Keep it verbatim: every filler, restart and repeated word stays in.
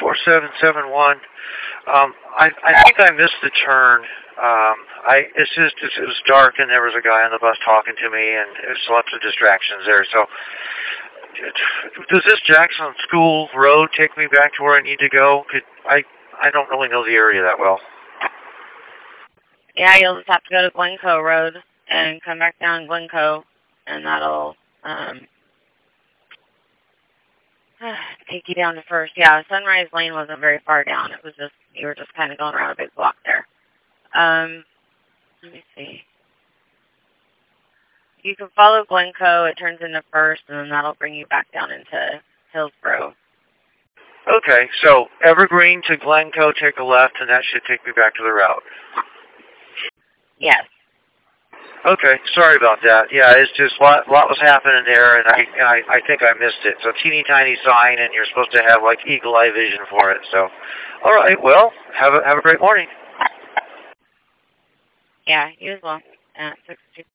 four seven seven one. Um, I, I think I missed the turn. Um, I it's just it's, it was dark and there was a guy on the bus talking to me, and there's lots of distractions there. So, does this Jackson School Road take me back to where I need to go? Could I I don't really know the area that well. Yeah, you'll just have to go to Glencoe Road and come back down Glencoe, and that'll um, take you down to First. Yeah, Sunrise Lane wasn't very far down. It was just, you were just kind of going around a big block there. Um, let me see. You can follow Glencoe. It turns into First, and then that'll bring you back down into Hillsborough. Okay, so Evergreen to Glencoe, take a left, and that should take me back to the route. Yes. Okay, sorry about that. Yeah, it's just a lot, lot was happening there, and I, I, I think I missed it. So teeny tiny sign, and you're supposed to have like eagle eye vision for it. So, all right, well, have a have a great morning. Yeah, you as well. Uh, six, two.